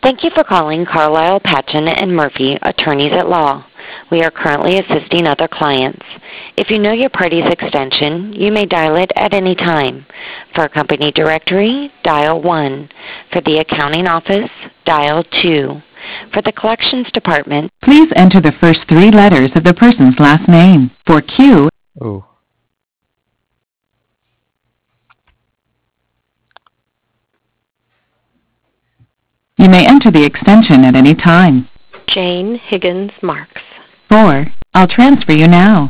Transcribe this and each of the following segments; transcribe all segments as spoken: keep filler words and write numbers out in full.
Thank you for calling Carlisle, Patchen and Murphy, attorneys at law. We are currently assisting other clients. If you know your party's extension, you may dial it at any time. For a company directory, dial one. For the accounting office, dial two. For the collections department, Please enter the first three letters of the person's last name. For Q, Ooh. you may enter the extension at any time. Jane Higgins Marks. four. I'll transfer you now.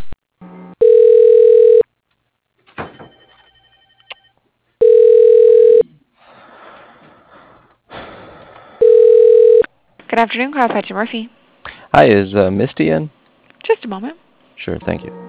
Good afternoon, Carl Patchen Murphy. Hi, is uh, Misty in? Just a moment. Sure, thank you.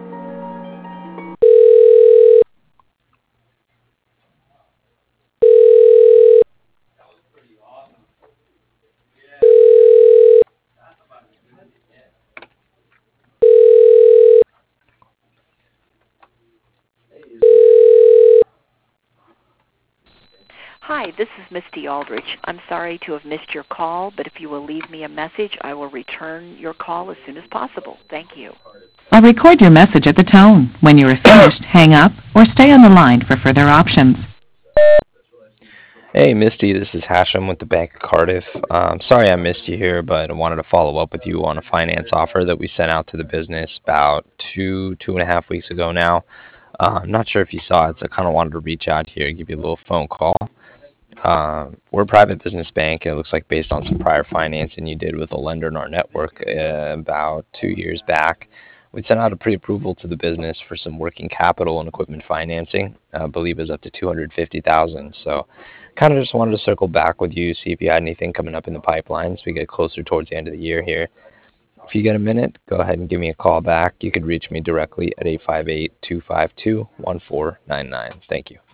Hi, this is Misty Aldrich. I'm sorry to have missed your call, but if you will leave me a message, I will return your call as soon as possible. Thank you. I'll record your message at the tone. When you are finished, hang up or stay on the line for further options. Hey, Misty, this is Hashem with the Bank of Cardiff. Um, sorry I missed you here, but I wanted to follow up with you on a finance offer that we sent out to the business about two, two and a half weeks ago now. Uh, I'm not sure if you saw it, so I kind of wanted to reach out here and give you a little phone call. Uh, we're a private business bank, and it looks like based on some prior financing you did with a lender in our network uh, about two years back, we sent out a pre-approval to the business for some working capital and equipment financing. I believe is up to two hundred fifty thousand dollars. So kind of just wanted to circle back with you, see if you had anything coming up in the pipeline as we get closer towards the end of the year here. If you get a minute, go ahead and give me a call back. You could reach me directly at eight five eight, two five two, one four nine nine. Thank you.